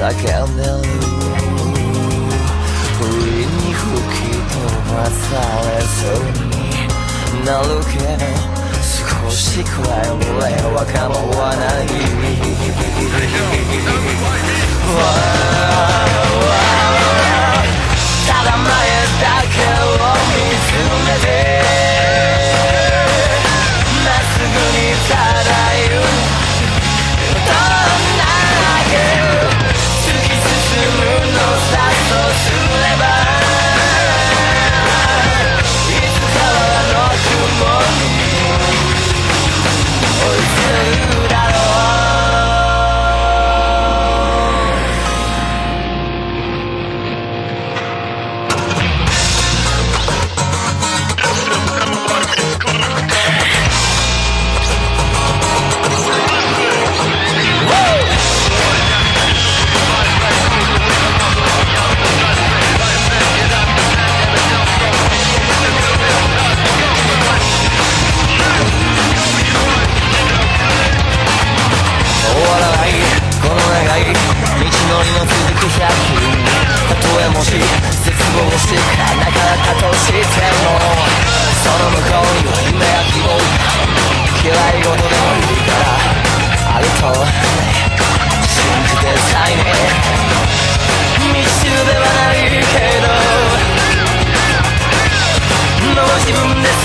叫んでる。不意に吹き飛ばされそうになるけど、少しくらい俺は構わない。ただ前だけを見つめてまっすぐにただ行く。どんなわけ突き進むのさとすれば、いつかはあの雲に追いつくだろう。もし絶望してかなかったとしても、その向こうには夢や希望、嫌い事でもいいからあると信じてさえね。未知ではないけどもう自分で